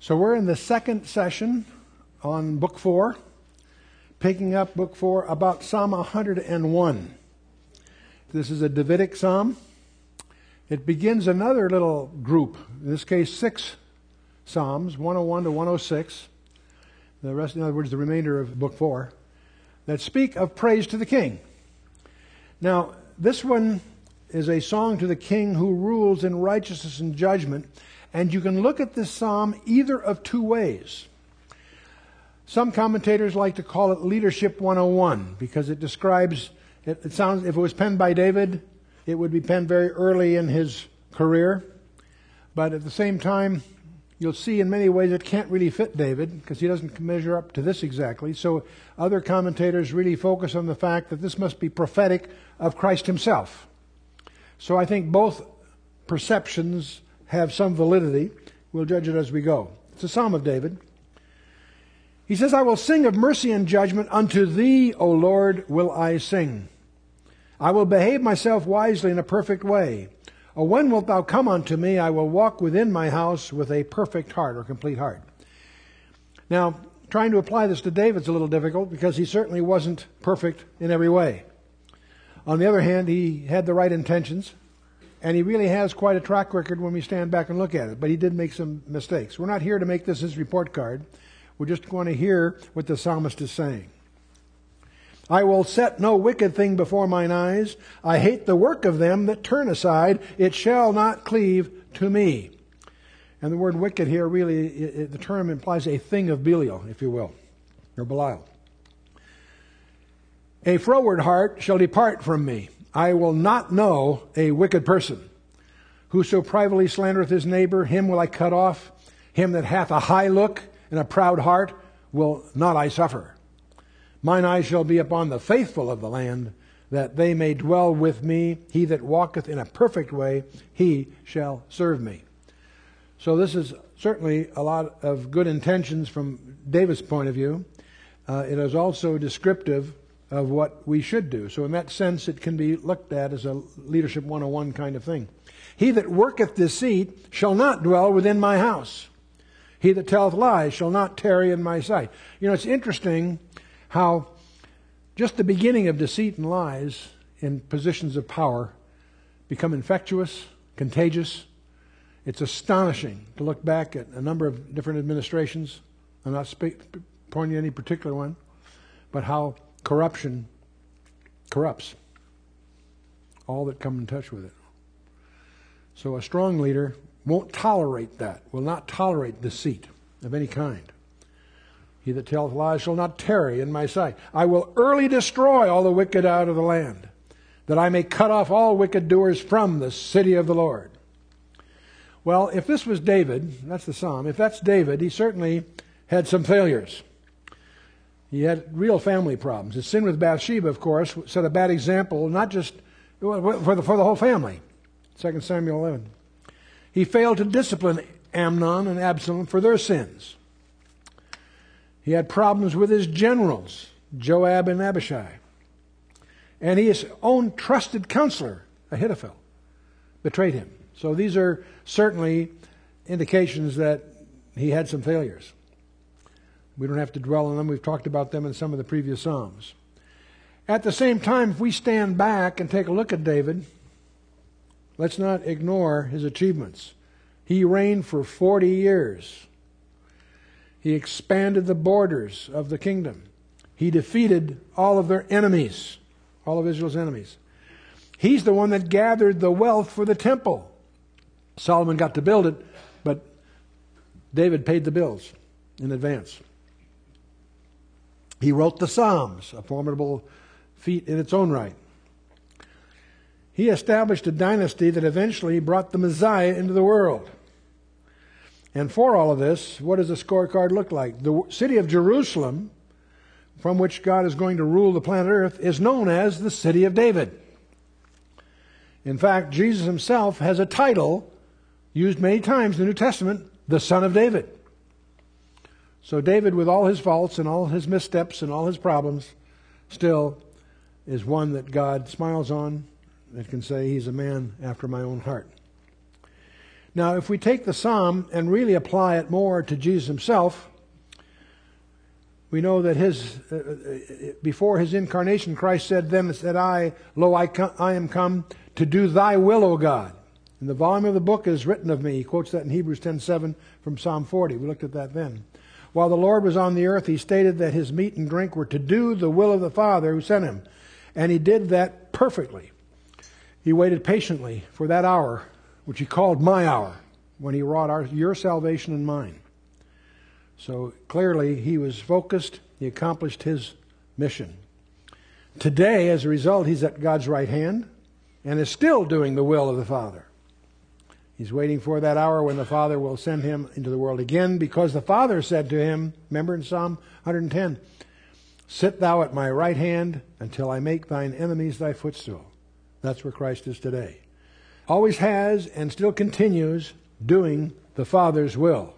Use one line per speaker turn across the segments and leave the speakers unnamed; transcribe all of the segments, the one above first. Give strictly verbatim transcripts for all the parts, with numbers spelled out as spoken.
So we're in the second session on Book four, picking up Book four about Psalm one hundred one. This is a Davidic psalm. It begins another little group, in this case six psalms, one oh one to one oh six, the rest, in other words, the remainder of Book four, that speak of praise to the king. Now, this one is a song to the king who rules in righteousness and judgment, and you can look at this psalm either of two ways. Some commentators like to call it Leadership one oh one because it describes, it, it sounds, if it was penned by David, it would be penned very early in his career. But at the same time, you'll see in many ways it can't really fit David because he doesn't measure up to this exactly. So other commentators really focus on the fact that this must be prophetic of Christ himself. So I think both perceptions have some validity. We'll judge it as we go. It's a Psalm of David. He says, I will sing of mercy and judgment. Unto thee, O Lord, will I sing. I will behave myself wisely in a perfect way. O when wilt thou come unto me? I will walk within my house with a perfect heart or complete heart. Now, trying to apply this to David's a little difficult because he certainly wasn't perfect in every way. On the other hand, he had the right intentions, and he really has quite a track record when we stand back and look at it. But he did make some mistakes. We're not here to make this his report card. We're just going to hear what the psalmist is saying. I will set no wicked thing before mine eyes. I hate the work of them that turn aside. It shall not cleave to me. And the word wicked here really, it, it, the term implies a thing of Belial, if you will, or Belial. A froward heart shall depart from me. I will not know a wicked person. Whoso privately slandereth his neighbor, him will I cut off. Him that hath a high look and a proud heart will not I suffer. Mine eyes shall be upon the faithful of the land, that they may dwell with me. He that walketh in a perfect way, he shall serve me. So this is certainly a lot of good intentions from David's point of view. Uh, it is also descriptive of what we should do. So in that sense, it can be looked at as a Leadership one oh one kind of thing. He that worketh deceit shall not dwell within my house. He that telleth lies shall not tarry in my sight. You know, it's interesting how just the beginning of deceit and lies in positions of power become infectious, contagious. It's astonishing to look back at a number of different administrations. I'm not speak, pointing to any particular one, but how corruption corrupts all that come in touch with it. So a strong leader won't tolerate that, will not tolerate deceit of any kind. He that telleth lies shall not tarry in my sight. I will early destroy all the wicked out of the land, that I may cut off all wicked doers from the city of the Lord. Well, if this was David, that's the psalm, if that's David, he certainly had some failures. He had real family problems. His sin with Bathsheba, of course, set a bad example, not just for the, for the whole family. Second Samuel eleven. He failed to discipline Amnon and Absalom for their sins. He had problems with his generals, Joab and Abishai. And his own trusted counselor, Ahithophel, betrayed him. So these are certainly indications that he had some failures. We don't have to dwell on them. We've talked about them in some of the previous Psalms. At the same time, if we stand back and take a look at David, let's not ignore his achievements. He reigned for forty years. He expanded the borders of the kingdom. He defeated all of their enemies, all of Israel's enemies. He's the one that gathered the wealth for the temple. Solomon got to build it, but David paid the bills in advance. He wrote the Psalms, a formidable feat in its own right. He established a dynasty that eventually brought the Messiah into the world. And for all of this, what does the scorecard look like? The city of Jerusalem, from which God is going to rule the planet Earth, is known as the city of David. In fact, Jesus himself has a title used many times in the New Testament, the Son of David. So David, with all his faults and all his missteps and all his problems, still is one that God smiles on and can say he's a man after my own heart. Now, if we take the psalm and really apply it more to Jesus himself, we know that his uh, before his incarnation, Christ said, "Then said I, Lo, I, come, I am come to do thy will, O God. And the volume of the book is written of me." He quotes that in Hebrews ten seven from Psalm forty. We looked at that then. While the Lord was on the earth, he stated that his meat and drink were to do the will of the Father who sent him. And he did that perfectly. He waited patiently for that hour, which he called my hour, when he wrought our, your salvation and mine. So clearly he was focused. He accomplished his mission. Today, as a result, he's at God's right hand and is still doing the will of the Father. He's waiting for that hour when the Father will send him into the world again, because the Father said to him, remember in Psalm one ten, "Sit thou at my right hand until I make thine enemies thy footstool." That's where Christ is today. Always has and still continues doing the Father's will.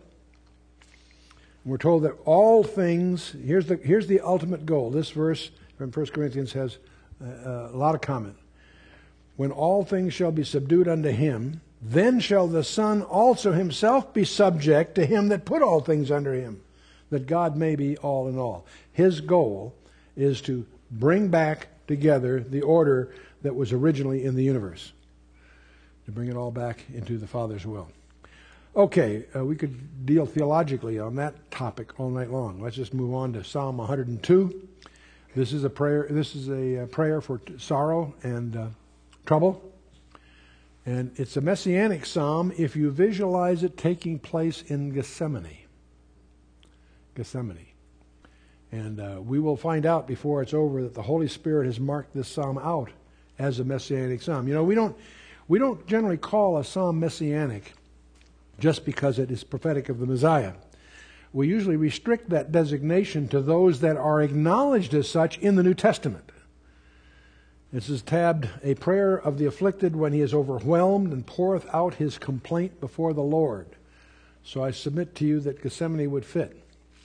We're told that all things, here's the, here's the ultimate goal. This verse from First Corinthians has a, a lot of comment. "When all things shall be subdued unto him, then shall the Son also himself be subject to him that put all things under him, that God may be all in all." His goal is to bring back together the order that was originally in the universe, to bring it all back into the Father's will. Okay, uh, we could deal theologically on that topic all night long. Let's just move on to Psalm one hundred two. This is a prayer. This is a, a prayer for t- sorrow and uh, trouble. And it's a messianic psalm if you visualize it taking place in Gethsemane. Gethsemane. And uh, we will find out before it's over that the Holy Spirit has marked this psalm out as a messianic psalm. You know, we don't we don't generally call a psalm messianic just because it is prophetic of the Messiah. We usually restrict that designation to those that are acknowledged as such in the New Testament. This is tabbed, "A prayer of the afflicted when he is overwhelmed and poureth out his complaint before the Lord." So I submit to you that Gethsemane would fit.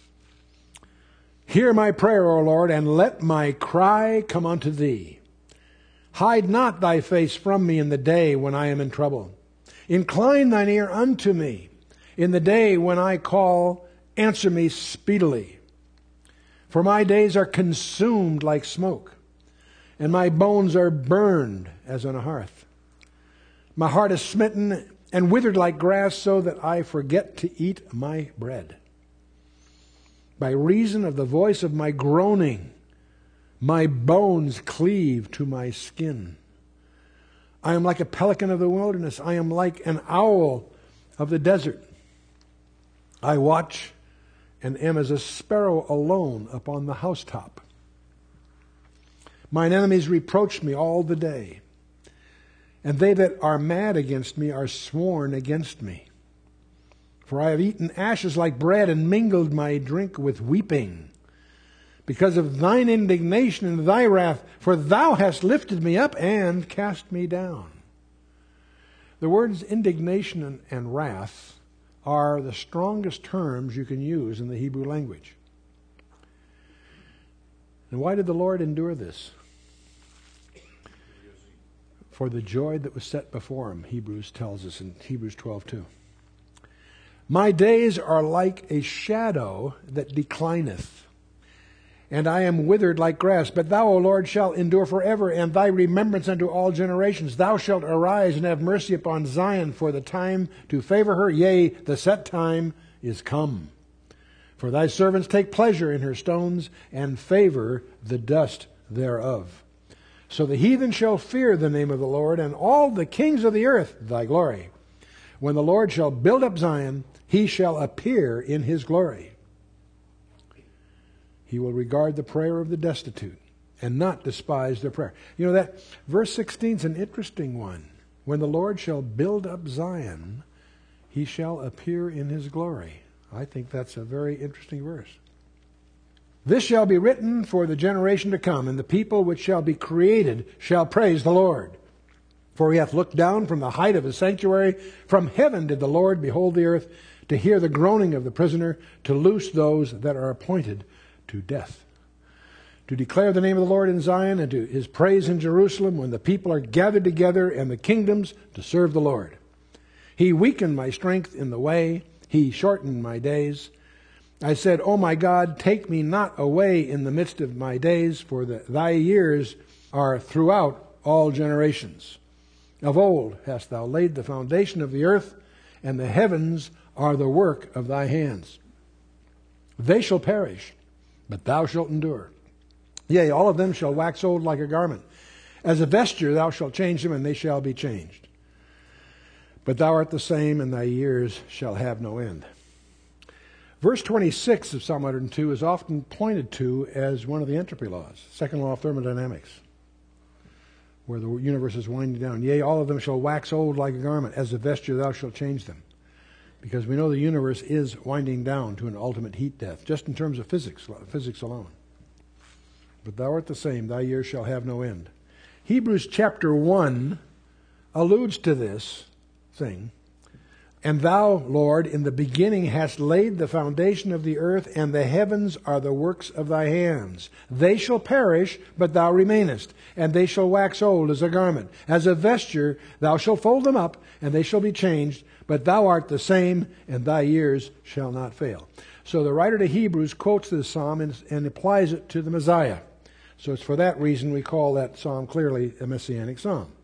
"Hear my prayer, O Lord, and let my cry come unto thee. Hide not thy face from me in the day when I am in trouble. Incline thine ear unto me. In the day when I call, answer me speedily. For my days are consumed like smoke, and my bones are burned as on a hearth. My heart is smitten and withered like grass, so that I forget to eat my bread. By reason of the voice of my groaning, my bones cleave to my skin. I am like a pelican of the wilderness. I am like an owl of the desert. I watch and am as a sparrow alone upon the housetop. Mine enemies reproach me all the day, and they that are mad against me are sworn against me. For I have eaten ashes like bread, and mingled my drink with weeping, because of thine indignation and thy wrath, for thou hast lifted me up and cast me down." The words indignation and, and wrath are the strongest terms you can use in the Hebrew language. And why did the Lord endure this? For the joy that was set before him, Hebrews tells us in Hebrews twelve two. My days are like a shadow that declineth, and I am withered like grass. But thou, O Lord, shalt endure forever, and thy remembrance unto all generations. Thou shalt arise and have mercy upon Zion, for the time to favor her, yea, the set time is come. For thy servants take pleasure in her stones, and favor the dust thereof. So the heathen shall fear the name of the Lord, and all the kings of the earth thy glory. When the Lord shall build up Zion, he shall appear in his glory. He will regard the prayer of the destitute and not despise their prayer. You know, that verse sixteen is an interesting one. When the Lord shall build up Zion, he shall appear in his glory. I think that's a very interesting verse. This shall be written for the generation to come, and the people which shall be created shall praise the Lord. For he hath looked down from the height of his sanctuary. From heaven did the Lord behold the earth, to hear the groaning of the prisoner, to loose those that are appointed to death, to declare the name of the Lord in Zion, and to his praise in Jerusalem, when the people are gathered together, and the kingdoms to serve the Lord. He weakened my strength in the way. He shortened my days. I said, O my God, take me not away in the midst of my days, for the, thy years are throughout all generations. Of old hast thou laid the foundation of the earth, and the heavens are the work of thy hands. They shall perish, but thou shalt endure. Yea, all of them shall wax old like a garment. As a vesture thou shalt change them, and they shall be changed. But thou art the same, and thy years shall have no end. Verse twenty-six of Psalm one hundred two is often pointed to as one of the entropy laws, second law of thermodynamics, where the universe is winding down. Yea, all of them shall wax old like a garment. As a vesture thou shalt change them. Because we know the universe is winding down to an ultimate heat death, just in terms of physics, physics alone. But thou art the same, thy years shall have no end. Hebrews chapter one alludes to this thing. And thou, Lord, in the beginning hast laid the foundation of the earth, and the heavens are the works of thy hands. They shall perish, but thou remainest, and they shall wax old as a garment. As a vesture thou shalt fold them up, and they shall be changed, but thou art the same, and thy years shall not fail. So the writer to Hebrews quotes this psalm and, and applies it to the Messiah. So it's for that reason we call that psalm clearly a messianic psalm.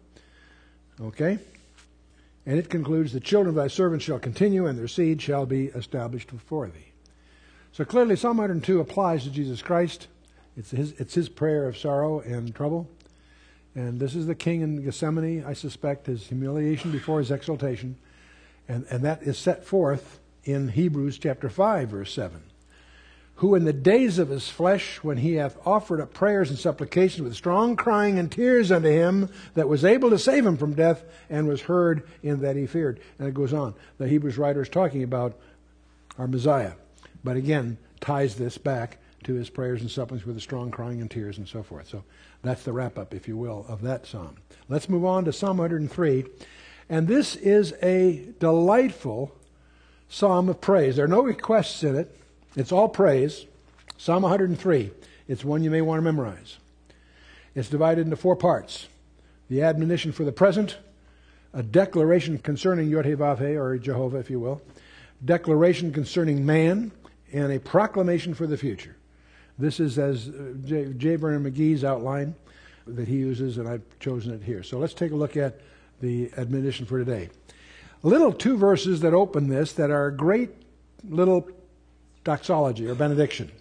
Okay? And it concludes, the children of thy servants shall continue, and their seed shall be established before thee. So clearly Psalm one hundred two applies to Jesus Christ. It's his, it's his prayer of sorrow and trouble. And this is the king in Gethsemane, I suspect, his humiliation before his exaltation. And, and that is set forth in Hebrews chapter five, verse seven. Who in the days of his flesh, when he hath offered up prayers and supplications with strong crying and tears unto him, that was able to save him from death, and was heard in that he feared. And it goes on. The Hebrews writer is talking about our Messiah. But again, ties this back to his prayers and supplications with a strong crying and tears and so forth. So that's the wrap-up, if you will, of that psalm. Let's move on to Psalm one hundred three. And this is a delightful psalm of praise. There are no requests in it. It's all praise. Psalm one hundred three. It's one you may want to memorize. It's divided into four parts. The admonition for the present, a declaration concerning Yod-Heh-Vav-Heh, or Jehovah, if you will, declaration concerning man, and a proclamation for the future. This is as J. J. Vernon McGee's outline that he uses, and I've chosen it here. So let's take a look at the admonition for today. Little two verses that open this that are great little doxology or benediction.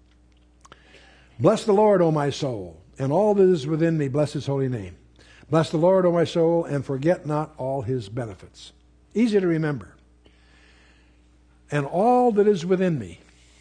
Bless the Lord, O my soul, and all that is within me, bless his holy name. Bless the Lord, O my soul, and forget not all his benefits. Easy to remember. And all that is within me.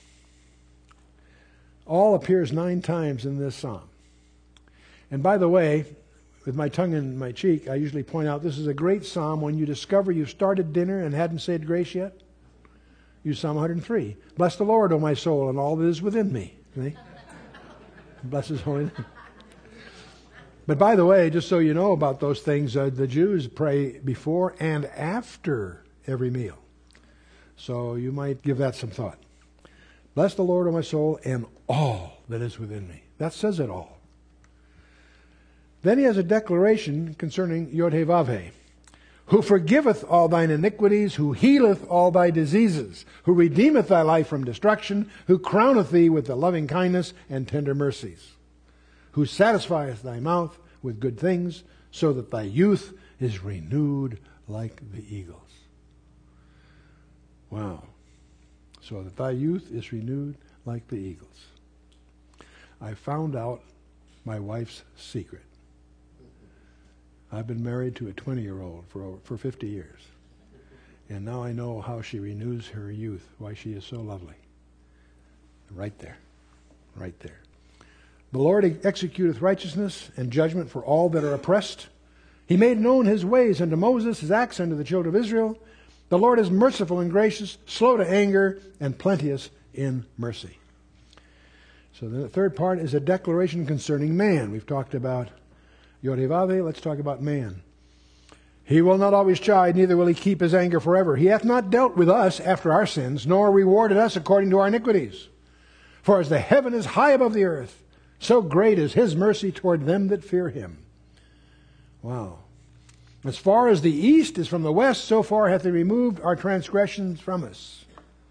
All appears nine times in this psalm. And by the way, with my tongue in my cheek, I usually point out this is a great psalm when you discover you've started dinner and hadn't said grace yet. Use Psalm one hundred three. Bless the Lord, O my soul, and all that is within me. See? Bless his holy name. But by the way, just so you know about those things, uh, the Jews pray before and after every meal. So you might give that some thought. Bless the Lord, O my soul, and all that is within me. That says it all. Then he has a declaration concerning Yod-Heh-Vav-Heh. Who forgiveth all thine iniquities, who healeth all thy diseases, who redeemeth thy life from destruction, who crowneth thee with the loving kindness and tender mercies, who satisfieth thy mouth with good things, so that thy youth is renewed like the eagles. Wow. So that thy youth is renewed like the eagles. I found out my wife's secret. I've been married to a twenty-year-old for over, for fifty years. And now I know how she renews her youth, why she is so lovely. Right there. Right there. The Lord executeth righteousness and judgment for all that are oppressed. He made known his ways unto Moses, his acts unto the children of Israel. The Lord is merciful and gracious, slow to anger, and plenteous in mercy. So the third part is a declaration concerning man. We've talked about Yod-Heh-Vav-Heh, let's talk about man. He will not always chide, neither will he keep his anger forever. He hath not dealt with us after our sins, nor rewarded us according to our iniquities. For as the heaven is high above the earth, so great is his mercy toward them that fear him. Wow. As far as the east is from the west, so far hath he removed our transgressions from us.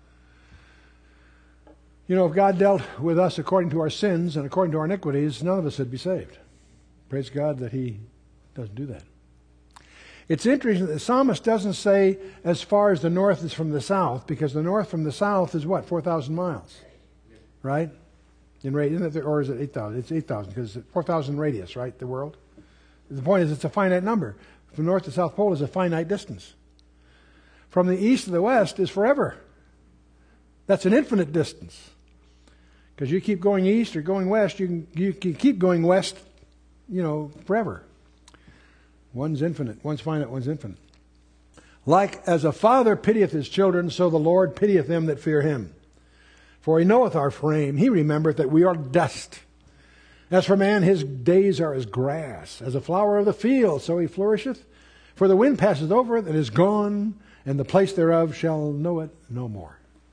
You know, if God dealt with us according to our sins and according to our iniquities, none of us would be saved. Praise God that he doesn't do that. It's interesting that the psalmist doesn't say as far as the north is from the south, because the north from the south is what? four thousand miles. Right? In radius, or is it eight thousand? It's eight thousand because it's four thousand radius, right? The world. The point is it's a finite number. From north to south pole is a finite distance. From the east to the west is forever. That's an infinite distance. Because you keep going east or going west, you can, you can keep going west, you know, forever. One's infinite, one's finite, one's infinite. Like as a father pitieth his children, so the Lord pitieth them that fear him. For he knoweth our frame, he remembereth that we are dust. As for man, his days are as grass, as a flower of the field, so he flourisheth. For the wind passeth over it, and is gone, and the place thereof shall know it no more.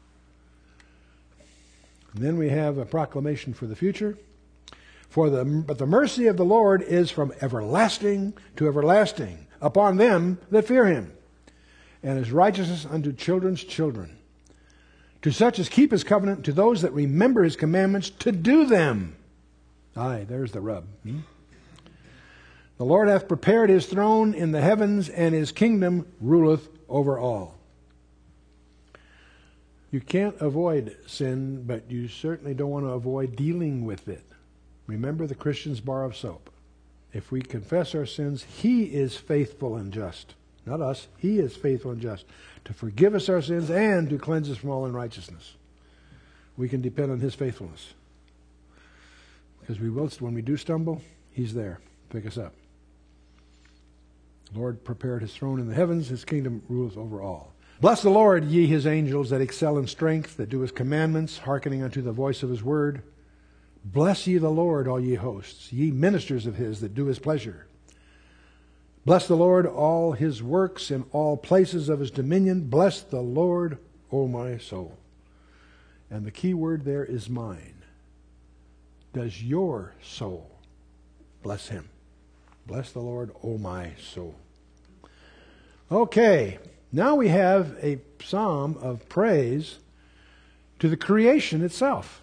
And then we have a proclamation for the future. For the but the mercy of the Lord is from everlasting to everlasting upon them that fear him, and his righteousness unto children's children, to such as keep his covenant, to those that remember his commandments to do them. Aye, there's the rub. Hmm? The Lord hath prepared his throne in the heavens, and his kingdom ruleth over all. You can't avoid sin, but you certainly don't want to avoid dealing with it. Remember the Christian's bar of soap. If we confess our sins, he is faithful and just. Not us. He is faithful and just to forgive us our sins and to cleanse us from all unrighteousness. We can depend on his faithfulness. Because we will, when we do stumble, he's there to pick us up. The Lord prepared his throne in the heavens. His kingdom rules over all. Bless the Lord, ye his angels that excel in strength, that do his commandments, hearkening unto the voice of his word. Bless ye the Lord, all ye hosts, ye ministers of his that do his pleasure. Bless the Lord, all his works in all places of his dominion. Bless the Lord, O my soul. And the key word there is mine. Does your soul bless him? Bless the Lord, O my soul. Okay, now we have a psalm of praise to the creation itself.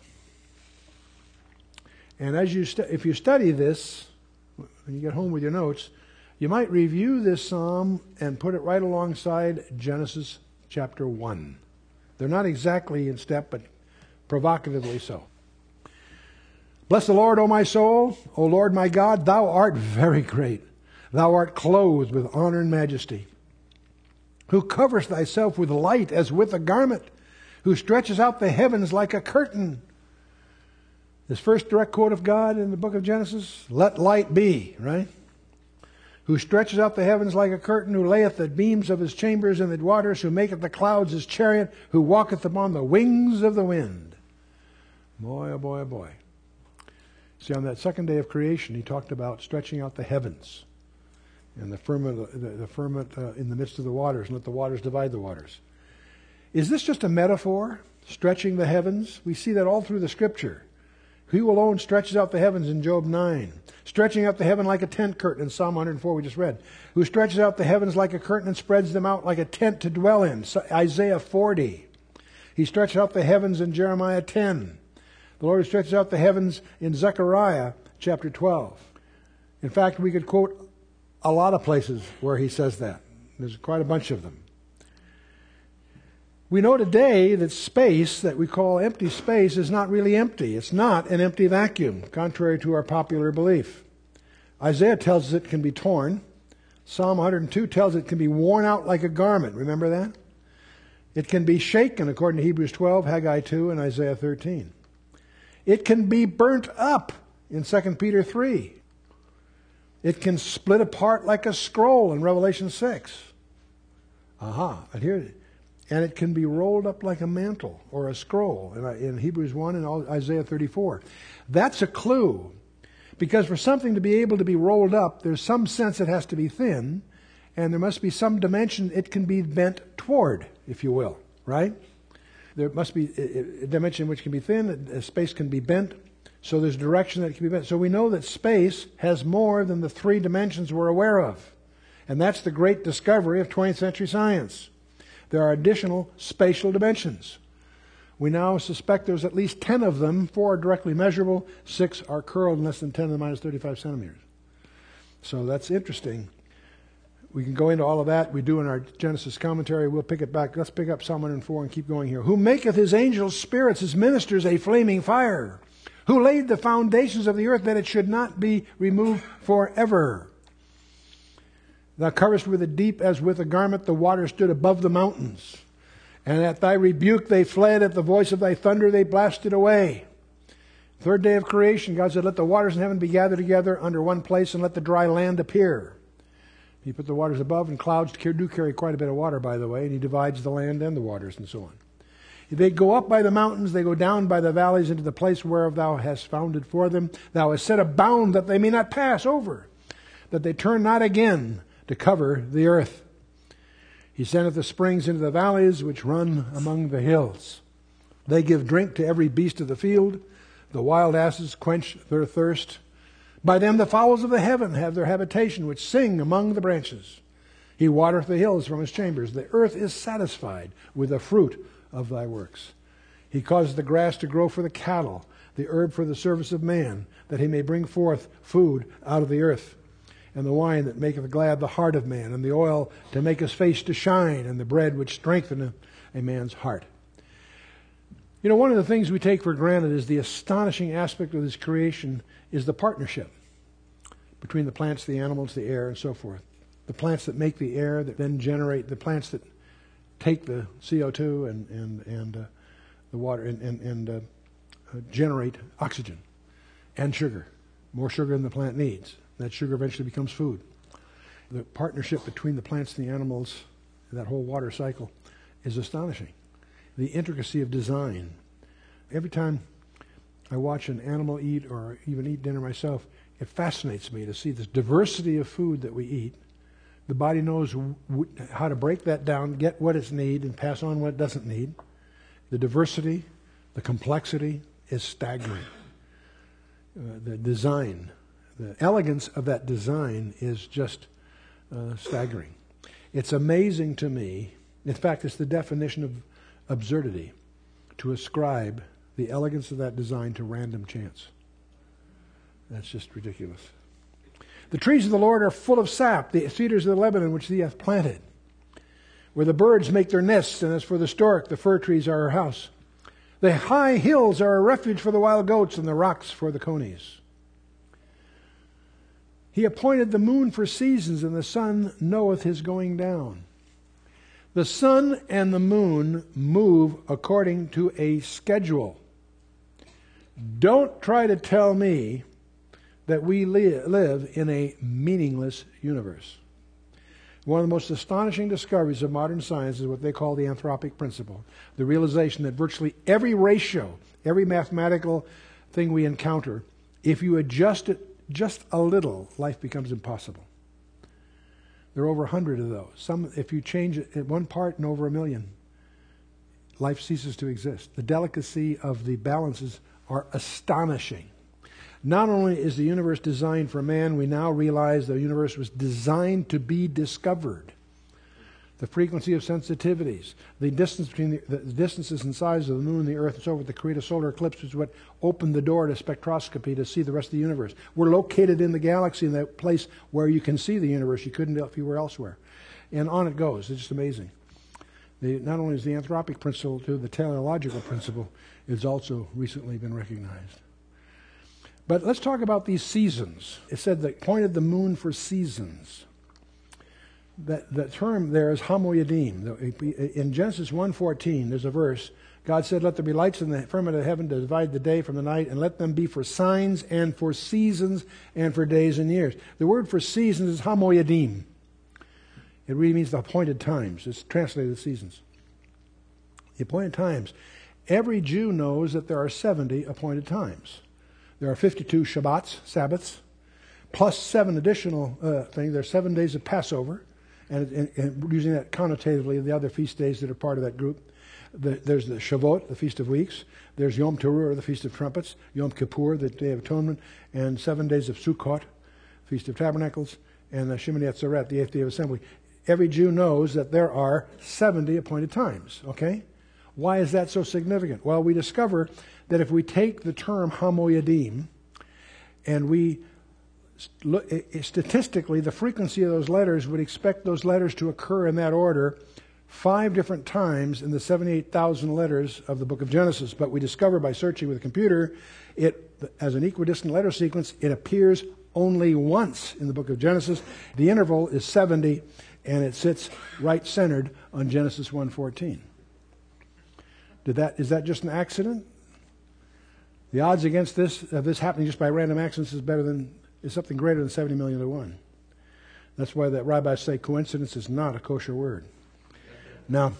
And as you stu- if you study this, when you get home with your notes, you might review this psalm and put it right alongside Genesis chapter one. They're not exactly in step, but provocatively so. Bless the Lord, O my soul. O Lord my God, thou art very great. Thou art clothed with honor and majesty. Who coverest thyself with light as with a garment, who stretches out the heavens like a curtain. This first direct quote of God in the book of Genesis, let light be, right? Who stretches out the heavens like a curtain, who layeth the beams of his chambers in the waters, who maketh the clouds his chariot, who walketh upon the wings of the wind. Boy, oh boy, oh boy. See, on that second day of creation, he talked about stretching out the heavens and the firmament, the, the firmament uh, in the midst of the waters, and let the waters divide the waters. Is this just a metaphor, stretching the heavens? We see that all through the Scripture. He alone stretches out the heavens in Job nine. Stretching out the heaven like a tent curtain in Psalm one hundred four we just read. Who stretches out the heavens like a curtain and spreads them out like a tent to dwell in. Isaiah forty. He stretches out the heavens in Jeremiah ten. The Lord stretches out the heavens in Zechariah chapter twelve. In fact, we could quote a lot of places where he says that. There's quite a bunch of them. We know today that space that we call empty space is not really empty. It's not an empty vacuum, contrary to our popular belief. Isaiah tells us it can be torn. Psalm one hundred two tells it can be worn out like a garment. Remember that? It can be shaken, according to Hebrews twelve, Haggai two, and Isaiah thirteen. It can be burnt up in Second Peter three. It can split apart like a scroll in Revelation six. Aha, and here And it can be rolled up like a mantle or a scroll in Hebrews one and Isaiah thirty-four. That's a clue. Because for something to be able to be rolled up, there's some sense it has to be thin, and there must be some dimension it can be bent toward, if you will, right? There must be a dimension which can be thin, a space can be bent, so there's direction that can be bent. So we know that space has more than the three dimensions we're aware of. And that's the great discovery of twentieth century science. There are additional spatial dimensions. We now suspect there's at least ten of them. Four are directly measurable. Six are curled in less than ten to the minus thirty-five centimeters. So that's interesting. We can go into all of that. We do in our Genesis commentary. We'll pick it back. Let's pick up Psalm one hundred four and keep going here. Who maketh his angels spirits, his ministers a flaming fire. Who laid the foundations of the earth that it should not be removed forever. Thou coverest with the deep as with a garment. The water stood above the mountains. And at thy rebuke they fled. At the voice of thy thunder they blasted away. Third day of creation, God said, let the waters in heaven be gathered together under one place, and let the dry land appear. He put the waters above, and clouds do carry quite a bit of water, by the way, and he divides the land and the waters and so on. They go up by the mountains, they go down by the valleys into the place whereof thou hast founded for them. Thou hast set a bound that they may not pass over, that they turn not again to cover the earth. He sendeth the springs into the valleys which run among the hills. They give drink to every beast of the field. The wild asses quench their thirst. By them the fowls of the heaven have their habitation, which sing among the branches. He watereth the hills from his chambers. The earth is satisfied with the fruit of thy works. He causes the grass to grow for the cattle, the herb for the service of man, that he may bring forth food out of the earth, and the wine that maketh glad the heart of man, and the oil to make his face to shine, and the bread which strengtheneth a man's heart. You know, one of the things we take for granted is the astonishing aspect of this creation is the partnership between the plants, the animals, the air, and so forth. The plants that make the air, that then generate, the plants that take the C O two and, and, and uh, the water and, and, and uh, uh, generate oxygen and sugar. More sugar than the plant needs. That sugar eventually becomes food. The partnership between the plants and the animals, that whole water cycle, is astonishing. The intricacy of design. Every time I watch an animal eat or even eat dinner myself, it fascinates me to see this diversity of food that we eat. The body knows w- how to break that down, get what it needs, and pass on what it doesn't need. The diversity, the complexity is staggering. Uh, the design, the elegance of that design is just uh, staggering. It's amazing to me. In fact, it's the definition of absurdity to ascribe the elegance of that design to random chance. That's just ridiculous. The trees of the Lord are full of sap, the cedars of the Lebanon which he hath planted, where the birds make their nests, and as for the stork, the fir trees are her house. The high hills are a refuge for the wild goats, and the rocks for the conies. He appointed the moon for seasons, and the sun knoweth his going down. The sun and the moon move according to a schedule. Don't try to tell me that we li- live in a meaningless universe. One of the most astonishing discoveries of modern science is what they call the anthropic principle. The realization that virtually every ratio, every mathematical thing we encounter, if you adjust it just a little, life becomes impossible. There are over a hundred of those. Some, if you change it at one part and over a million, life ceases to exist. The delicacy of the balances are astonishing. Not only is the universe designed for man, we now realize the universe was designed to be discovered. The frequency of sensitivities, the distance between the, the distances and sizes of the moon and the earth and so forth to create a solar eclipse is what opened the door to spectroscopy to see the rest of the universe. We're located in the galaxy in that place where you can see the universe. You couldn't if you were elsewhere. And on it goes. It's just amazing. The, not only is the anthropic principle to the teleological principle, it's also recently been recognized. But let's talk about these seasons. It said that pointed the moon for seasons. That the term there is hamoyadim. In Genesis one fourteen, there's a verse. God said, let there be lights in the firmament of heaven to divide the day from the night, and let them be for signs and for seasons and for days and years. The word for seasons is hamoyadim. It really means the appointed times. It's translated as seasons. The appointed times. Every Jew knows that there are seventy appointed times. There are fifty-two Shabbats, Sabbaths, plus seven additional uh, things. There are seven days of Passover, and, and, and using that connotatively, the other feast days that are part of that group. The, there's the Shavuot, the Feast of Weeks. There's Yom Teruah, the Feast of Trumpets. Yom Kippur, the Day of Atonement. And seven days of Sukkot, Feast of Tabernacles. and the Shemini Atzeret, the eighth day of assembly. Every Jew knows that there are seventy appointed times, okay? Why is that so significant? Well, we discover that if we take the term Hamoyadim and we look, statistically, the frequency of those letters would expect those letters to occur in that order five different times in the seventy-eight thousand letters of the book of Genesis. But we discover by searching with a computer, it, as an equidistant letter sequence, it appears only once in the book of Genesis. The interval is seventy, and it sits right centered on Genesis one fourteen. Did that, is that just an accident? The odds against this, of this happening just by random accidents is better than, is something greater than seventy million to one. That's why the rabbis say coincidence is not a kosher word. Now,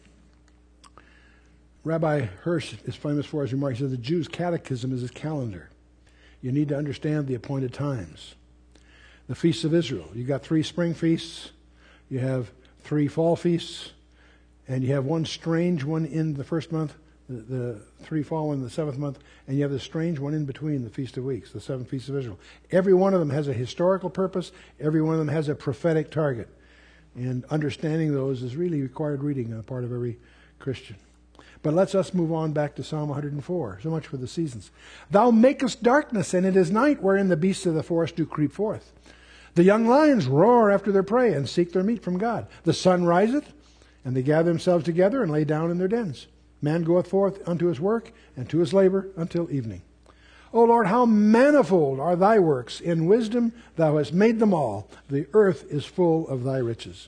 Rabbi Hirsch is famous for his remark. He says the Jew's catechism is his calendar. You need to understand the appointed times. The feasts of Israel. You've got three spring feasts. You have three fall feasts. And you have one strange one in the first month, the, the three fall in the seventh month, and you have the strange one in between, the Feast of Weeks, the seven feasts of Israel. Every one of them has a historical purpose. Every one of them has a prophetic target. And understanding those is really required reading on the part of every Christian. But let's us move on back to Psalm one hundred four. So much for the seasons. Thou makest darkness, and it is night, wherein the beasts of the forest do creep forth. The young lions roar after their prey, and seek their meat from God. The sun riseth, and they gather themselves together, and lay down in their dens. Man goeth forth unto his work, and to his labor until evening. O Lord, how manifold are thy works! In wisdom thou hast made them all. The earth is full of thy riches.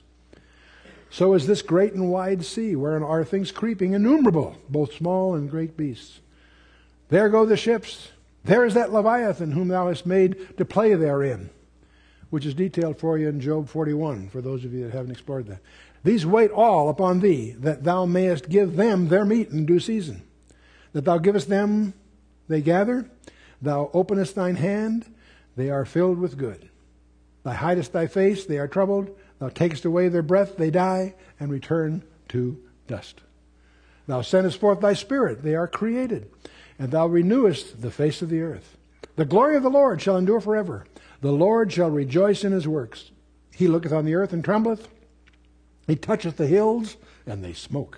So is this great and wide sea, wherein are things creeping innumerable, both small and great beasts. There go the ships. There is that Leviathan whom thou hast made to play therein, which is detailed for you in Job forty-one, for those of you that haven't explored that. These wait all upon thee, that thou mayest give them their meat in due season. That thou givest them, they gather. Thou openest thine hand, they are filled with good. Thou hidest thy face, they are troubled. Thou takest away their breath, they die, and return to dust. Thou sendest forth thy spirit, they are created. And thou renewest the face of the earth. The glory of the Lord shall endure forever. The Lord shall rejoice in his works. He looketh on the earth and trembleth. He toucheth the hills, and they smoke.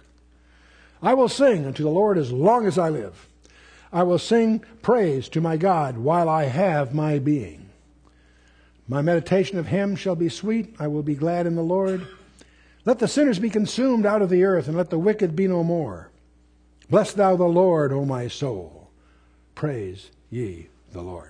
I will sing unto the Lord as long as I live. I will sing praise to my God while I have my being. My meditation of him shall be sweet. I will be glad in the Lord. Let the sinners be consumed out of the earth, and let the wicked be no more. Bless thou the Lord, O my soul. Praise ye the Lord.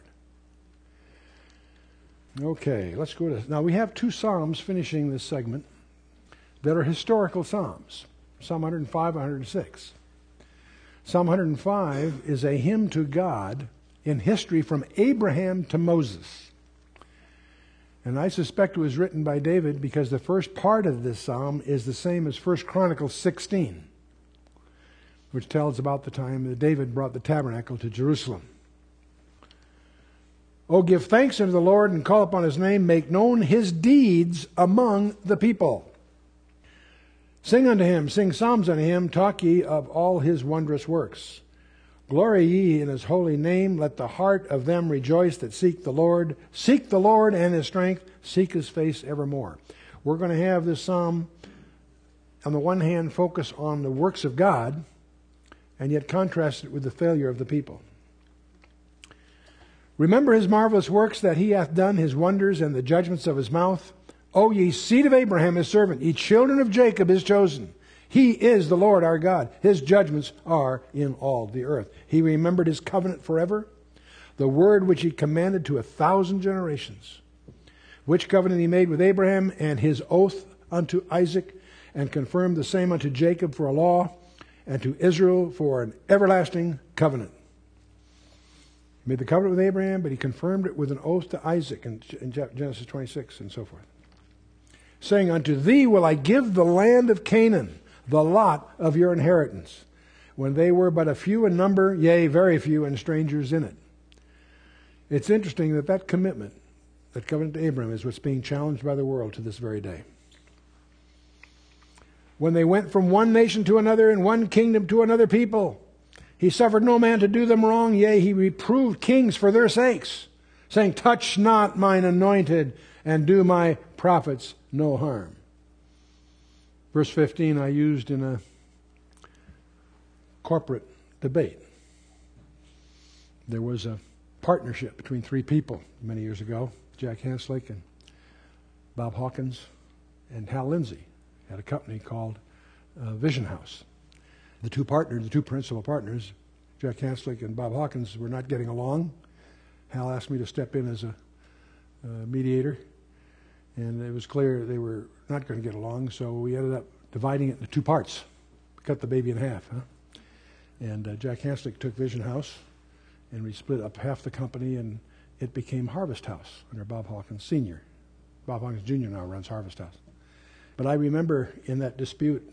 Okay, let's go to... Now, we have two psalms finishing this segment that are historical psalms. Psalm one hundred five, one hundred six. Psalm one hundred five is a hymn to God in history from Abraham to Moses. And I suspect it was written by David because the first part of this psalm is the same as First Chronicles sixteen, which tells about the time that David brought the tabernacle to Jerusalem. Oh, give thanks unto the Lord and call upon his name. Make known his deeds among the people. Sing unto him, sing psalms unto him, talk ye of all his wondrous works. Glory ye in his holy name. Let the heart of them rejoice that seek the Lord. Seek the Lord and his strength. Seek his face evermore. We're going to have this psalm, on the one hand, focus on the works of God, and yet contrast it with the failure of the people. Remember his marvelous works that he hath done, his wonders and the judgments of his mouth. O ye seed of Abraham his servant, ye children of Jacob his chosen. He is the Lord our God. His judgments are in all the earth. He remembered his covenant forever, the word which he commanded to a thousand generations, which covenant he made with Abraham, and his oath unto Isaac, and confirmed the same unto Jacob for a law, and to Israel for an everlasting covenant. He made the covenant with Abraham, but he confirmed it with an oath to Isaac in, in Genesis twenty-six and so forth. Saying, unto thee will I give the land of Canaan, the lot of your inheritance, when they were but a few in number, yea, very few, and strangers in it. It's interesting that that commitment, that covenant to Abraham, is what's being challenged by the world to this very day. When they went from one nation to another and one kingdom to another people, he suffered no man to do them wrong, yea, he reproved kings for their sakes, saying, touch not mine anointed, and do my prophets no harm. Verse fifteen I used in a corporate debate. There was a partnership between three people many years ago. Jack Hanslick and Bob Hawkins and Hal Lindsey had a company called uh, Vision House. The two partners, the two principal partners, Jack Hanslick and Bob Hawkins, were not getting along. Hal asked me to step in as a uh, mediator, and it was clear they were not going to get along, so we ended up dividing it into two parts. Cut the baby in half. Huh? And uh, Jack Hanslick took Vision House, and we split up half the company, and it became Harvest House under Bob Hawkins Senior Bob Hawkins Junior now runs Harvest House. But I remember in that dispute,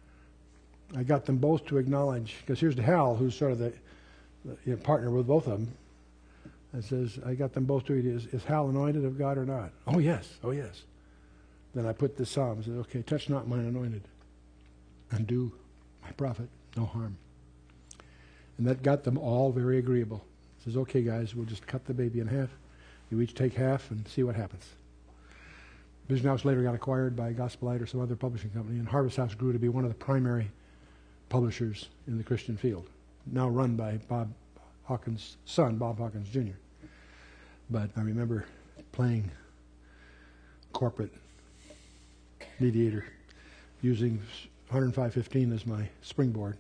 I got them both to acknowledge, because here's Hal, who's sort of the, the you know, partner with both of them. I says, I got them both to, is, is Hal anointed of God or not? Oh, yes. Oh, yes. Then I put this psalm and said, okay, touch not mine anointed, and do my prophet no harm. And that got them all very agreeable. Says, okay, guys, we'll just cut the baby in half. You each take half and see what happens. Vision House later got acquired by Gospel Light or some other publishing company, and Harvest House grew to be one of the primary publishers in the Christian field, now run by Bob Hawkins' son, Bob Hawkins Junior But I remember playing corporate mediator, using one oh five fifteen as my springboard.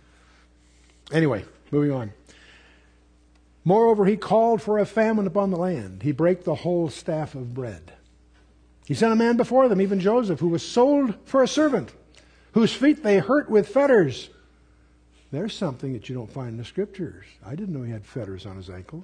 Anyway, moving on. Moreover, he called for a famine upon the land. He brake the whole staff of bread. He sent a man before them, even Joseph, who was sold for a servant, whose feet they hurt with fetters. There's something that you don't find in the Scriptures. I didn't know he had fetters on his ankles.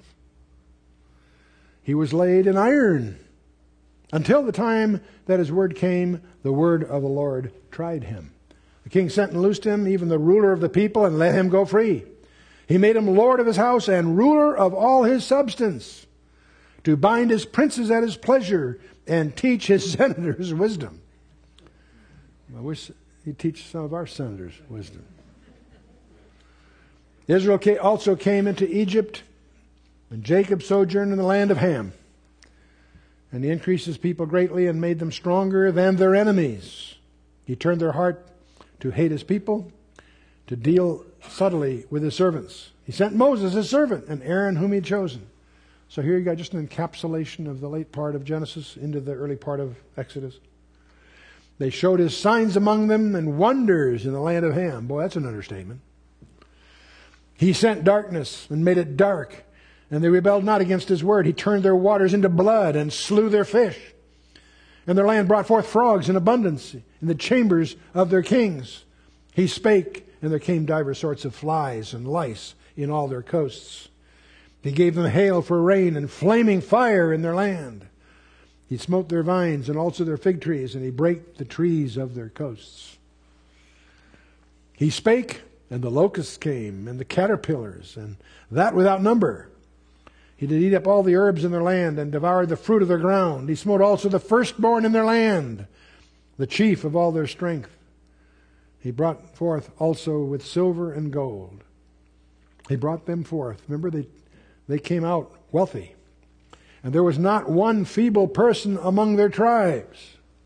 He was laid in iron until the time that his word came, the word of the Lord tried him. The king sent and loosed him, even the ruler of the people, and let him go free. He made him lord of his house and ruler of all his substance, to bind his princes at his pleasure and teach his senators wisdom. I wish he'd teach some of our senators wisdom. Israel also came into Egypt, and Jacob sojourned in the land of Ham. And he increased his people greatly and made them stronger than their enemies. He turned their heart to hate his people, to deal subtly with his servants. He sent Moses, his servant, and Aaron, whom he had chosen. So here you got just an encapsulation of the late part of Genesis into the early part of Exodus. They showed his signs among them and wonders in the land of Ham. Boy, that's an understatement. He sent darkness and made it dark, and they rebelled not against his word. He turned their waters into blood and slew their fish. And their land brought forth frogs in abundance in the chambers of their kings. He spake, and there came divers sorts of flies and lice in all their coasts. He gave them hail for rain and flaming fire in their land. He smote their vines and also their fig trees, and he brake the trees of their coasts. He spake, and the locusts came, and the caterpillars, and that without number. He did eat up all the herbs in their land, and devoured the fruit of their ground. He smote also the firstborn in their land, the chief of all their strength. He brought forth also with silver and gold. He brought them forth. Remember, they, they came out wealthy. And there was not one feeble person among their tribes.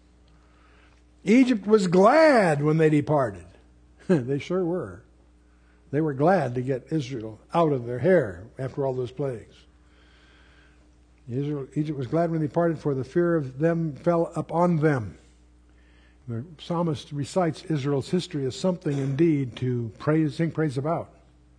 Egypt was glad when they departed. They sure were. They were glad to get Israel out of their hair after all those plagues. Israel, Egypt was glad when they departed, for the fear of them fell upon them. The psalmist recites Israel's history as something indeed to praise, sing praise about.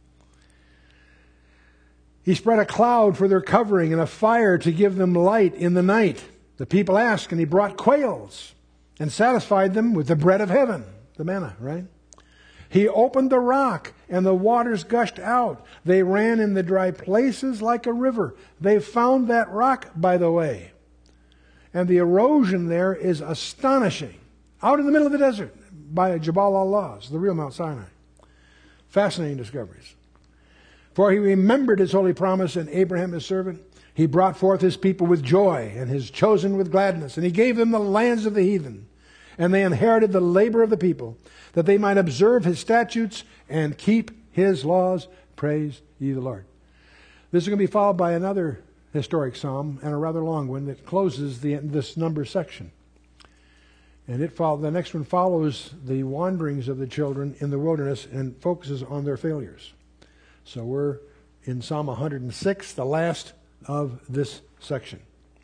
He spread a cloud for their covering and a fire to give them light in the night. The people asked, and he brought quails and satisfied them with the bread of heaven, the manna, right? He opened the rock, and the waters gushed out. They ran in the dry places like a river. They found that rock, by the way. And the erosion there is astonishing. Out in the middle of the desert by Jabal al-Lawz, the real Mount Sinai. Fascinating discoveries. For he remembered his holy promise, and Abraham his servant. He brought forth his people with joy, and his chosen with gladness. And he gave them the lands of the heathen. And they inherited the labor of the people, that they might observe his statutes and keep his laws. Praise ye the Lord. This is going to be followed by another historic psalm, and a rather long one that closes the, this number section. And it follow, the next one follows the wanderings of the children in the wilderness and focuses on their failures. So we're in Psalm one hundred six, the last of this section.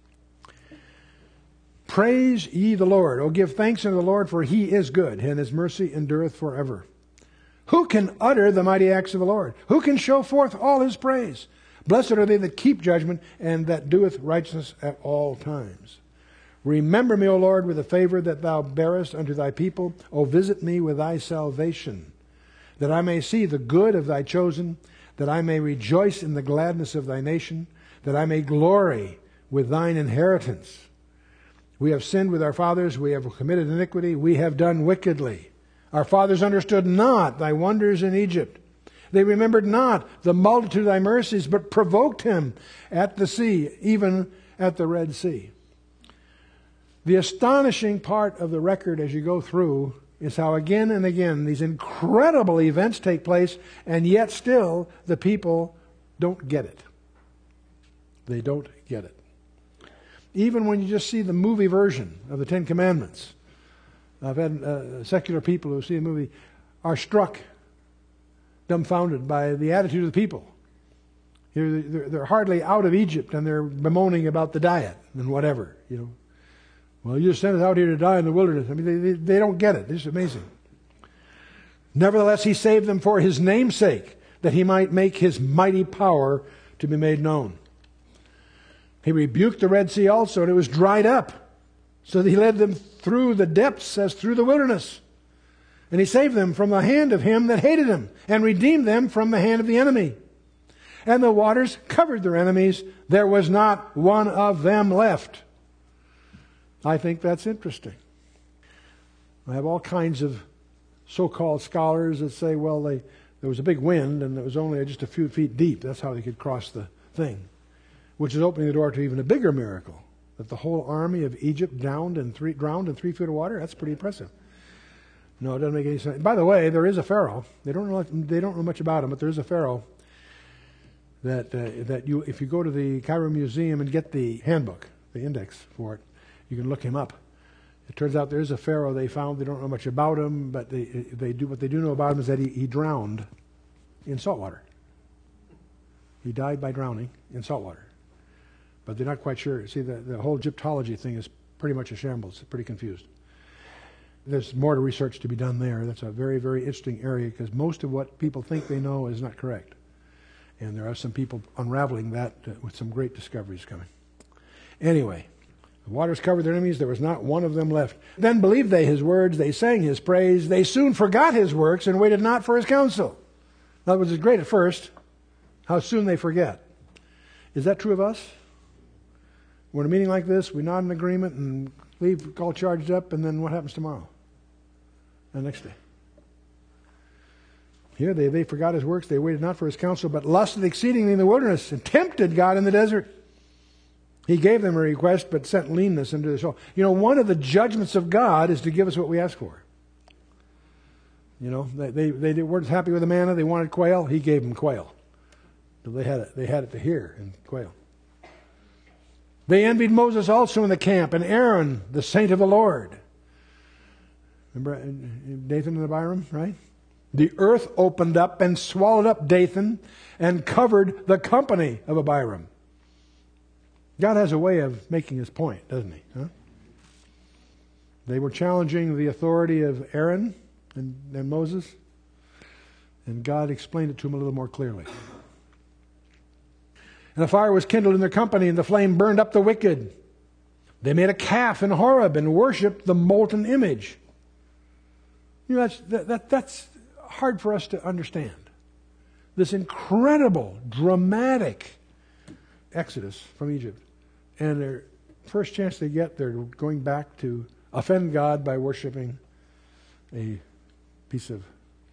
Praise ye the Lord. O give thanks unto the Lord, for he is good, and his mercy endureth forever. Who can utter the mighty acts of the Lord? Who can show forth all his praise? Blessed are they that keep judgment, and that doeth righteousness at all times. Remember me, O Lord, with the favor that thou bearest unto thy people. O visit me with thy salvation, that I may see the good of thy chosen, that I may rejoice in the gladness of thy nation, that I may glory with thine inheritance. We have sinned with our fathers, we have committed iniquity, we have done wickedly. Our fathers understood not thy wonders in Egypt. They remembered not the multitude of thy mercies, but provoked him at the sea, even at the Red Sea. The astonishing part of the record as you go through is how again and again these incredible events take place, and yet still the people don't get it. They don't get it. Even when you just see the movie version of the Ten Commandments, I've had uh, secular people who see the movie are struck, dumbfounded by the attitude of the people. They're, they're, they're hardly out of Egypt, and they're bemoaning about the diet and whatever, you know. Well, you just sent us out here to die in the wilderness. I mean, they, they, they don't get it. This is amazing. Nevertheless, he saved them for his name's sake, that he might make his mighty power to be made known. He rebuked the Red Sea also, and it was dried up, so that he led them through the depths as through the wilderness. And he saved them from the hand of him that hated him, and redeemed them from the hand of the enemy. And the waters covered their enemies. There was not one of them left. I think that's interesting. I have all kinds of so-called scholars that say, well, they, there was a big wind and it was only just a few feet deep. That's how they could cross the thing, which is opening the door to even a bigger miracle, that the whole army of Egypt drowned in three, drowned in three feet of water. That's pretty impressive. No, it doesn't make any sense. By the way, there is a Pharaoh. They don't know, they don't know much about him, but there is a Pharaoh that, uh, that you, if you go to the Cairo Museum and get the handbook, the index for it, you can look him up. It turns out there is a Pharaoh they found. They don't know much about him, but they, they do, what they do know about him is that he, he drowned in salt water. He died by drowning in salt water. But they're not quite sure. See, the, the whole Egyptology thing is pretty much a shambles. Pretty confused. There's more to research to be done there. That's a very, very interesting area, because most of what people think they know is not correct. And there are some people unraveling that uh, with some great discoveries coming. Anyway, the waters covered their enemies. There was not one of them left. Then believed they his words. They sang his praise. They soon forgot his works and waited not for his counsel. In other words, it's great at first. How soon they forget. Is that true of us? We're in a meeting like this, we nod in agreement and leave all charged up, and then what happens tomorrow? The next day. Here they, they forgot his works, they waited not for his counsel, but lusted exceedingly in the wilderness, and tempted God in the desert. He gave them a request, but sent leanness into their soul. You know, one of the judgments of God is to give us what we ask for. You know, they, they, they weren't happy with the manna, they wanted quail, he gave them quail. So they had it, they had it to hear in quail. They envied Moses also in the camp, and Aaron, the saint of the Lord. Remember Dathan and Abiram, right? The earth opened up and swallowed up Dathan and covered the company of Abiram. God has a way of making his point, doesn't he? Huh? They were challenging the authority of Aaron and, and Moses, and God explained it to them a little more clearly. And a fire was kindled in their company, and the flame burned up the wicked. They made a calf in Horeb and worshipped the molten image. You know, that's, that, that, that's hard for us to understand. This incredible, dramatic exodus from Egypt. And their first chance they get, they're going back to offend God by worshiping a piece of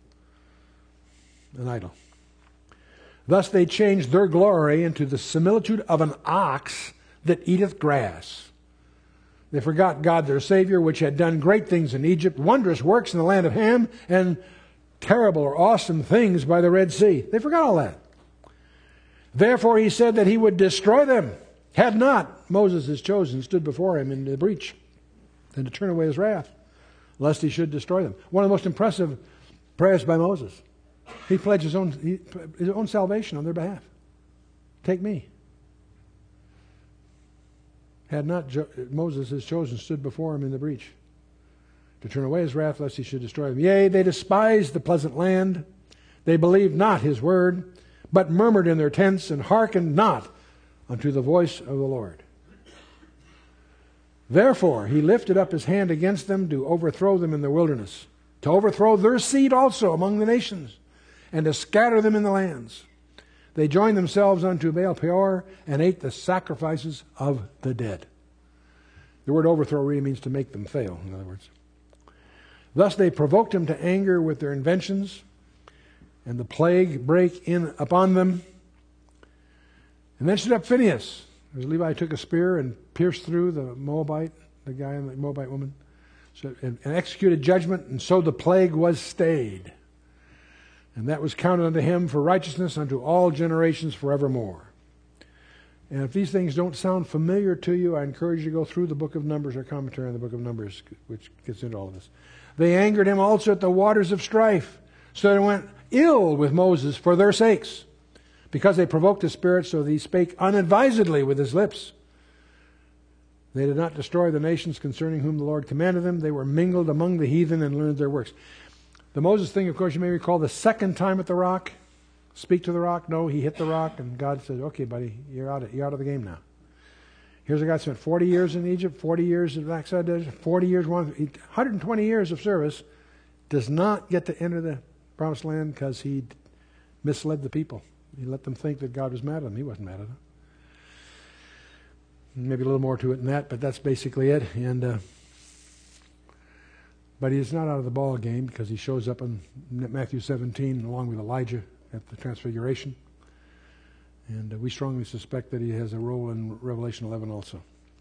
an idol. Thus they changed their glory into the similitude of an ox that eateth grass. They forgot God their Savior, which had done great things in Egypt, wondrous works in the land of Ham, and terrible or awesome things by the Red Sea. They forgot all that. Therefore he said that he would destroy them Had not Moses, his chosen, stood before him in the breach, and to turn away his wrath, lest he should destroy them. One of the most impressive prayers by Moses. He pledged his own, he, his own salvation on their behalf. Take me. Had not jo- Moses, his chosen, stood before him in the breach, to turn away his wrath, lest he should destroy them. Yea, they despised the pleasant land. They believed not his word, but murmured in their tents, and hearkened not unto the voice of the Lord. Therefore he lifted up his hand against them to overthrow them in the wilderness, to overthrow their seed also among the nations, and to scatter them in the lands. They joined themselves unto Baal Peor, and ate the sacrifices of the dead. The word overthrow really means to make them fail, in other words. Thus they provoked him to anger with their inventions, and the plague brake in upon them. And then stood up Phinehas, as Levi took a spear and pierced through the Moabite, the guy and the Moabite woman, so, and, and executed judgment, and so the plague was stayed. And that was counted unto him for righteousness unto all generations forevermore. And if these things don't sound familiar to you, I encourage you to go through the book of Numbers or commentary on the book of Numbers, which gets into all of this. They angered him also at the waters of strife, so that it went ill with Moses for their sakes, because they provoked his spirit, so that he spake unadvisedly with his lips. They did not destroy the nations concerning whom the Lord commanded them. They were mingled among the heathen and learned their works. The Moses thing, of course, you may recall the second time at the rock. Speak to the rock. No, he hit the rock, and God said, okay, buddy, you're out of, you're out of the game now. Here's a guy who spent forty years in Egypt, forty years in the backside desert, forty years, one hundred twenty years of service, does not get to enter the promised land because he misled the people. He let them think that God was mad at them. He wasn't mad at them. Maybe a little more to it than that, but that's basically it. And uh, but he's not out of the ball game, because he shows up in Matthew seventeen along with Elijah at the Transfiguration. And uh, we strongly suspect that he has a role in Revelation eleven also.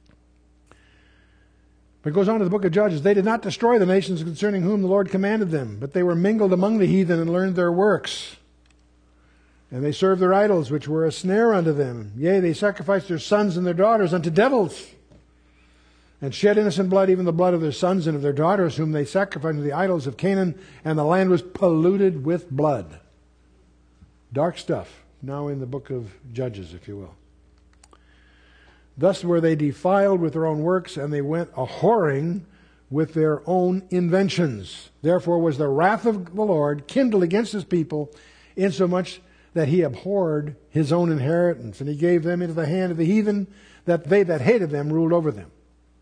But it goes on to the book of Judges. They did not destroy the nations concerning whom the Lord commanded them, but they were mingled among the heathen and learned their works. And they served their idols, which were a snare unto them. Yea, they sacrificed their sons and their daughters unto devils, and shed innocent blood, even the blood of their sons and of their daughters, whom they sacrificed to the idols of Canaan, and the land was polluted with blood. Dark stuff, now in the book of Judges, if you will. Thus were they defiled with their own works, and they went a-whoring with their own inventions. Therefore was the wrath of the Lord kindled against his people, insomuch that he abhorred his own inheritance, and he gave them into the hand of the heathen, that they that hated them ruled over them.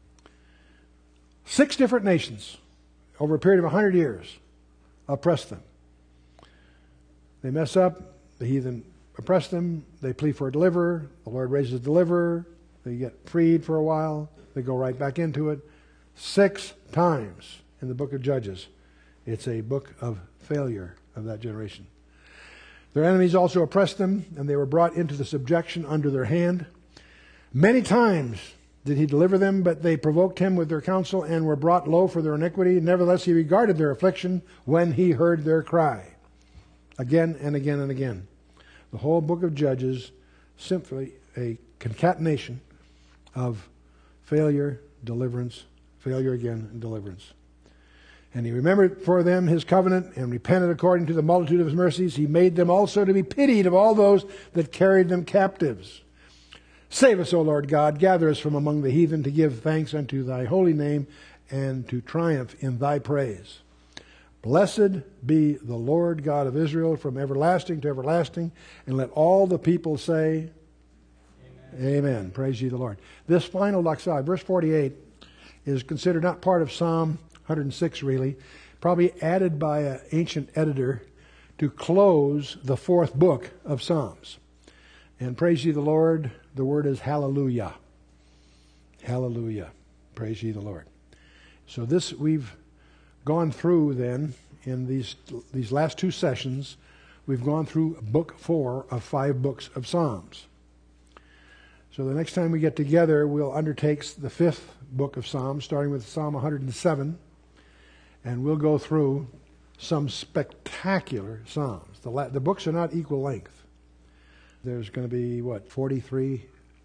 Six different nations, over a period of a hundred years, oppressed them. They mess up, the heathen oppress them, they plead for a deliverer, the Lord raises a deliverer, they get freed for a while, they go right back into it. Six times in the book of Judges. It's a book of failure of that generation. Their enemies also oppressed them, and they were brought into the subjection under their hand. Many times did he deliver them, but they provoked him with their counsel, and were brought low for their iniquity. Nevertheless he regarded their affliction when he heard their cry. Again and again and again. The whole book of Judges, simply a concatenation of failure, deliverance, failure again, and deliverance. And he remembered for them his covenant, and repented according to the multitude of his mercies. He made them also to be pitied of all those that carried them captives. Save us, O Lord God. Gather us from among the heathen, to give thanks unto thy holy name, and to triumph in thy praise. Blessed be the Lord God of Israel from everlasting to everlasting. And let all the people say, Amen. Amen. Praise ye the Lord. This final doxology, verse forty-eight, is considered not part of Psalm one hundred six, really, probably added by an ancient editor to close the fourth book of Psalms. And praise ye the Lord, the word is hallelujah. Hallelujah. Praise ye the Lord. So this we've gone through then in these these last two sessions. We've gone through book four of five books of Psalms. So the next time we get together, we'll undertake the fifth book of Psalms, starting with Psalm one hundred seven. And we'll go through some spectacular Psalms. The, la- the books are not equal length. There's going to be, what, forty-three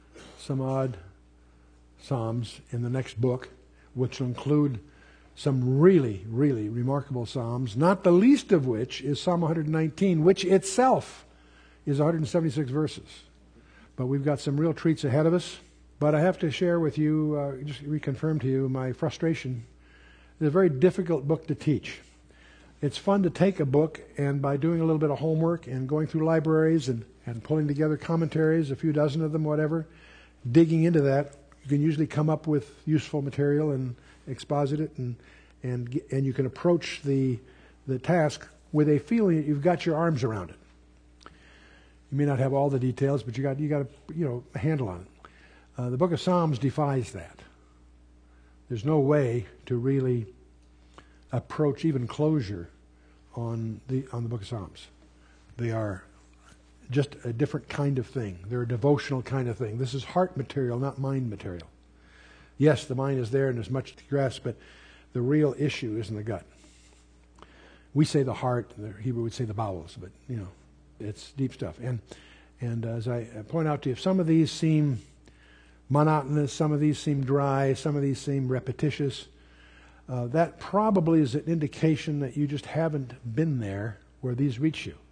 some odd psalms in the next book, which will include some really, really remarkable psalms, not the least of which is Psalm one nineteen, which itself is one hundred seventy-six verses. But we've got some real treats ahead of us. But I have to share with you, uh, just reconfirm to you my frustration. It's a very difficult book to teach. It's fun to take a book, and by doing a little bit of homework and going through libraries and, and pulling together commentaries, a few dozen of them, whatever, digging into that, you can usually come up with useful material and exposit it, and and and you can approach the the task with a feeling that you've got your arms around it. You may not have all the details, but you got you got a you know a handle on it. Uh, the Book of Psalms defies that. There's no way to really approach even closure on the on the Book of Psalms. They are just a different kind of thing. They're a devotional kind of thing. This is heart material, not mind material. Yes, the mind is there and there's much to grasp, but the real issue is in the gut. We say the heart, the Hebrew would say the bowels, but you know, it's deep stuff. And and as I point out to you, some of these seem monotonous, some of these seem dry, some of these seem repetitious. Uh, that probably is an indication that you just haven't been there where these reach you.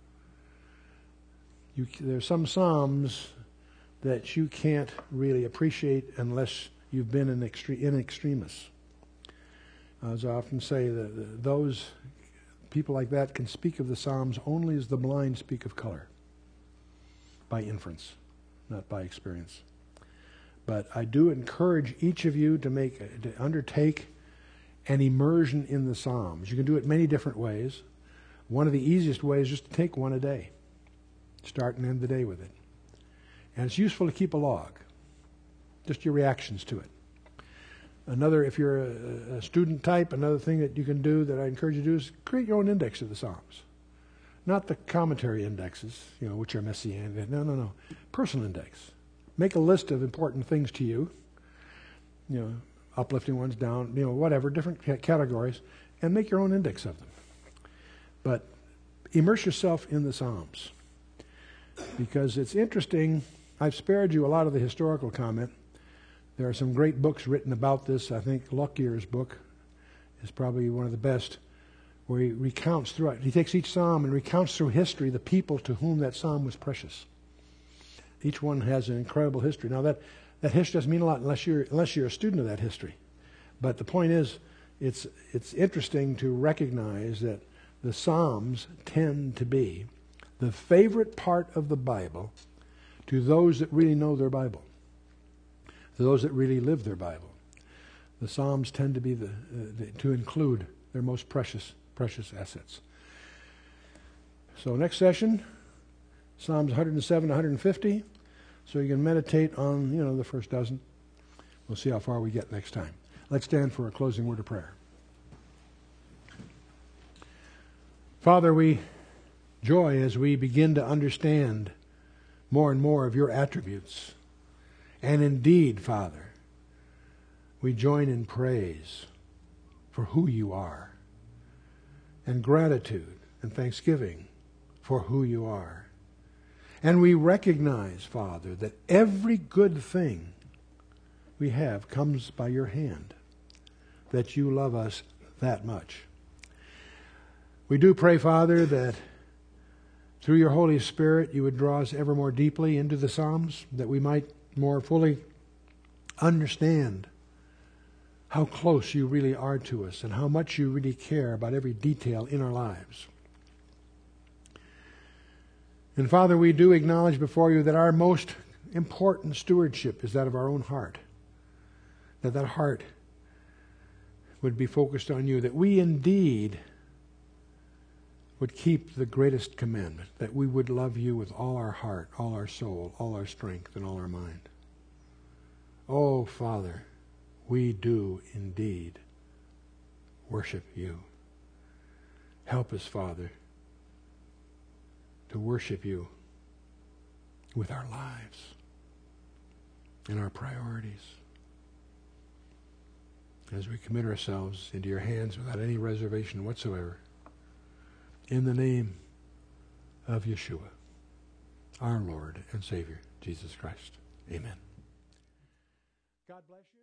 You there's some psalms that you can't really appreciate unless you've been in, extre- in extremis. As I often say, the, the, those people like that can speak of the Psalms only as the blind speak of color, by inference, not by experience. But I do encourage each of you to make to undertake an immersion in the Psalms. You can do it many different ways. One of the easiest ways is just to take one a day. Start and end the day with it. And it's useful to keep a log, just your reactions to it. Another, if you're a, a student type, another thing that you can do that I encourage you to do is create your own index of the Psalms. Not the commentary indexes, you know, which are messianic. No, no, no. Personal index. Make a list of important things to you, you know, uplifting ones, down, you know, whatever, different c- categories, and make your own index of them. But immerse yourself in the Psalms, because it's interesting. I've spared you a lot of the historical comment. There are some great books written about this. I think Lockyer's book is probably one of the best, where he recounts through it. He takes each psalm and recounts through history the people to whom that psalm was precious. Each one has an incredible history. Now that, that history doesn't mean a lot unless you're unless you're a student of that history. But the point is, it's it's interesting to recognize that the Psalms tend to be the favorite part of the Bible to those that really know their Bible, to those that really live their Bible. The Psalms tend to be the, uh, the to include their most precious precious assets. So next session, Psalms one oh seven to one fifty. So you can meditate on, you know, the first dozen. We'll see how far we get next time. Let's stand for a closing word of prayer. Father, we joy as we begin to understand more and more of your attributes. And indeed, Father, we join in praise for who you are, and gratitude and thanksgiving for who you are. And we recognize, Father, that every good thing we have comes by your hand, that you love us that much. We do pray, Father, that through your Holy Spirit you would draw us ever more deeply into the Psalms, that we might more fully understand how close you really are to us and how much you really care about every detail in our lives. And Father, we do acknowledge before you that our most important stewardship is that of our own heart. That that heart would be focused on you. That we indeed would keep the greatest commandment. That we would love you with all our heart, all our soul, all our strength, and all our mind. Oh, Father, we do indeed worship you. Help us, Father, to worship you with our lives and our priorities as we commit ourselves into your hands without any reservation whatsoever, in the name of Yeshua, our Lord and Savior, Jesus Christ. Amen. God bless you.